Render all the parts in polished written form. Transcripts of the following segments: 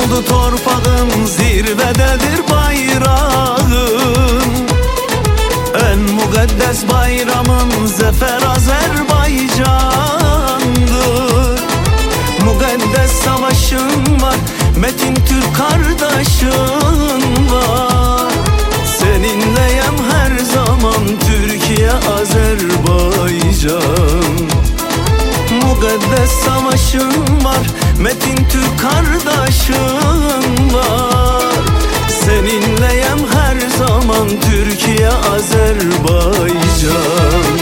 oldu torpağın, zirvededir bayrağın. En mukaddes bayramın zafer Azerbaycan'dır. Mukaddes savaşın var, Metin Türk kardeşin var. Seninleyim her zaman Türkiye, Azerbaycan. Mukaddes savaşın var, Metin Türk kardeşin var. Seninleyim her zaman Türkiye, Azerbaycan.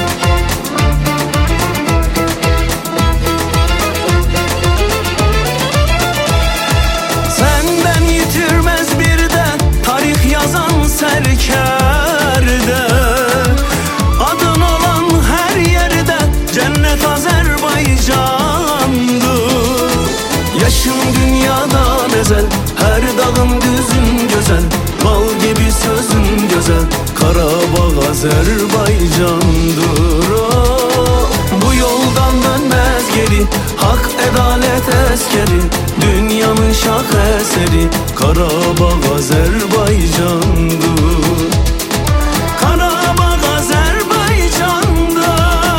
Senden yitirmez bir de tarih yazan serkerde. Adın olan her yerde cennet Azerbaycan'dır. Yaşın dünyadan ezel, her dağın düzün güzel. Bal gibi sözün güzel, Karabağ Azerbaycan'dır. Bu yoldan dönmez geri, hak adalet eskeri. Dünyanın şah eseri, Karabağ Azerbaycan'dır. Karabağ Azerbaycan'dır.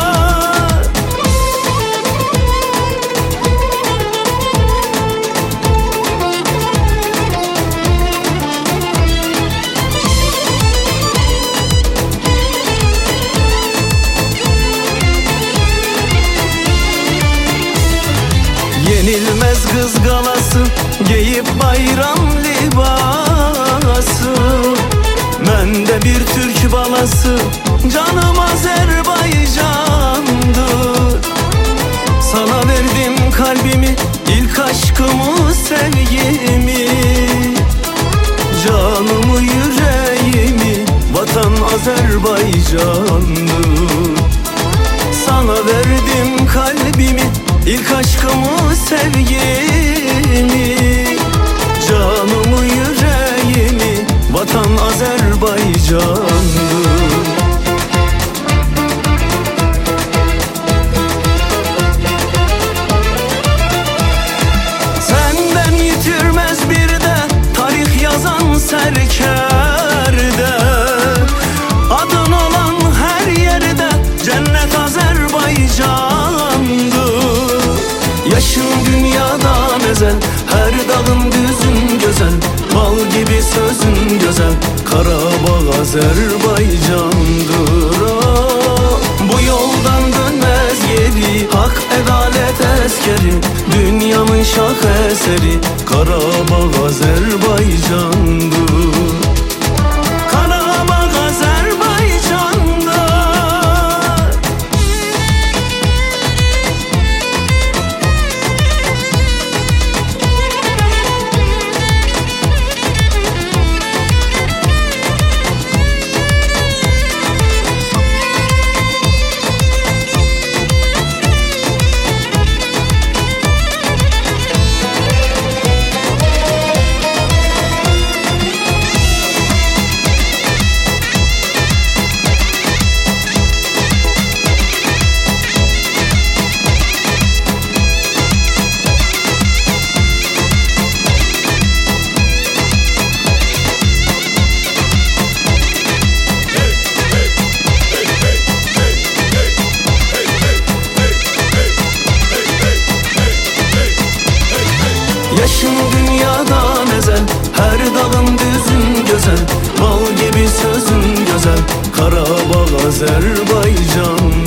Yenilmez kız galası, giyip bayram libası. Ben de bir Türk balası, canım Azerbaycan'dır. Sana verdim kalbimi, ilk aşkımı, sevgimi. Canımı, yüreğimi, vatan Azerbaycan'dır. Sana verdim kalbimi, İlk aşkımı, sevgimi. Canımı, yüreğimi, vatan Azerbaycan'dır. Senden yitirmez bir de tarih yazan serkerde. Adın olan her yerde cennet Azerbaycan'dır. Yaşın dünyadan ezel, her dağın düzün güzel. Bal gibi sözün güzel, Karabağ Azerbaycan'dır. Bu yoldan dönmez geri, hak adalet eskeri. Dünyanın şah eseri, Karabağ Azerbaycan'dır. Karabağ Azerbaycan'dır. Yaşın dünyadan ezel, her dağın düzün güzel. Bal gibi sözün güzel, Karabağ Azerbaycan.